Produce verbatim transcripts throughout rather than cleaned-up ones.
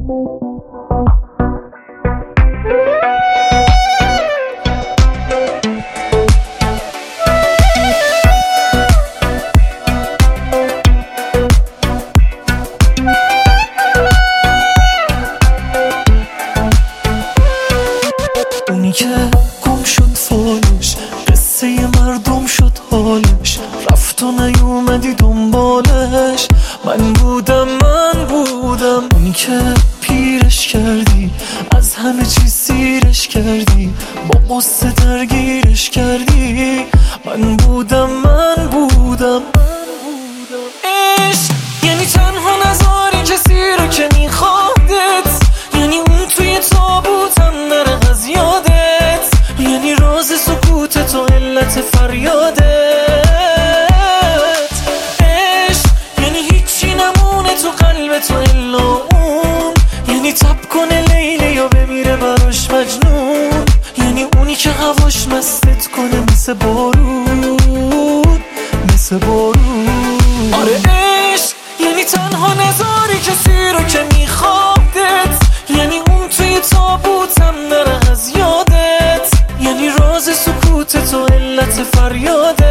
اونی که گم شد فالش، قصه مردم شد حالش، رفت و نیومدی دنبالش. من بودم من بودم اونی که پیرش کردی، از همه چیز سیرش کردی، با قصه درگیرش کردی. من بودم من بودم عشق یعنی تنها نذاری کسی رو که میخوادت، یعنی اون توی تابوتم نره از یادت، یعنی راز سکوتت و علت فریادت. عشق یعنی هیچی نمونه تو قلبت و الا اون، یعنی تب کنه لیلی و بمیره براش مجنون، یعنی اونی که هواش مستت کنه مثل بارون، مثل بارون. آره عشق یعنی تنها نذاری کسی رو که میخوادت، یعنی اون توی تابوتم نره از یادت، یعنی راز سکوتت و علت فریادت.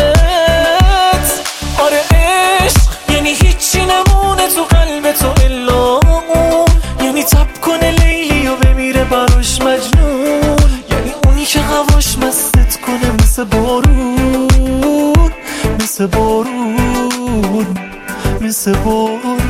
آره عشق یعنی هیچی نمونه تو قلبت و الا اون، یعنی تب کنه لیلی و بمیره براش مجنون، یعنی اونی که هواش مستت کنه مثل بارون، مثل بارون، مثل بارون.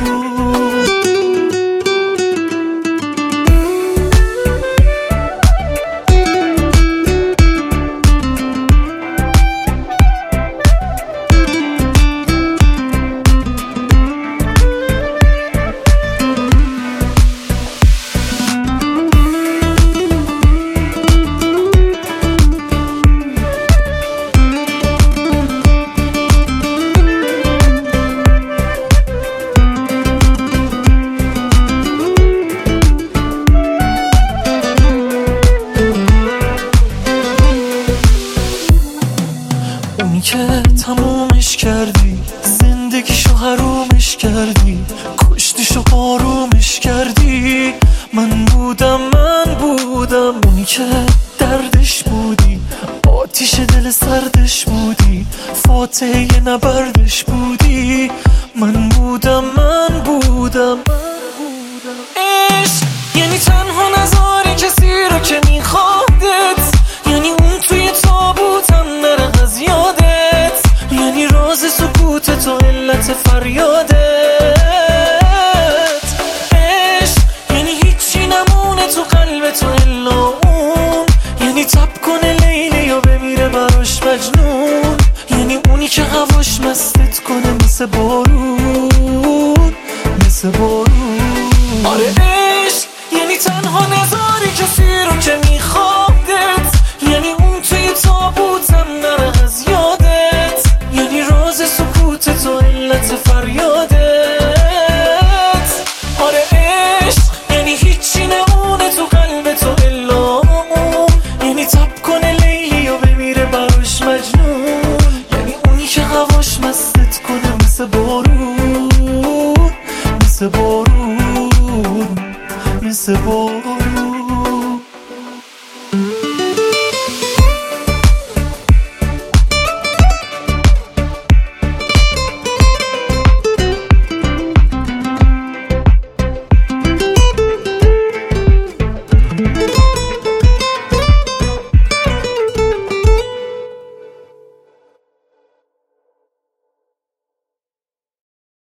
اونی که تمومش کردی، زندگیشو حرومش کردی، کشتیشو آرومش کردی. من بودم من بودم اونی که دردش بودی، آتیش دل سردش بودی، فاتحه نبردش بودی. من بودم من بودم عشق یعنی تنها نذاری کسی رو که میخوادت، یعنی اون توی تابوتم نره از یادت، یعنی راز سکوتت و علت فریادت. عشق یعنی هیچی نمونه تو قلبت و الا اون، یعنی تب کنه لیلی و بمیره براش مجنون، یعنی اونی که هواش مستت کنه مثل بارون، مثل بارون. آره عشق یعنی تنها نذاری کسی رو که میخوادت، یعنی اون توی تابوتم نره از یادت، یعنی راز سکوتت و علت فریادت. آره عشق یعنی هیچی نمونه تو قلبت و الا اون، یعنی تب کنه لیلی و بمیره براش مجنون، یعنی اونی که هواش مستت کنه مثل بارون، مثل بارون، مثل بارون.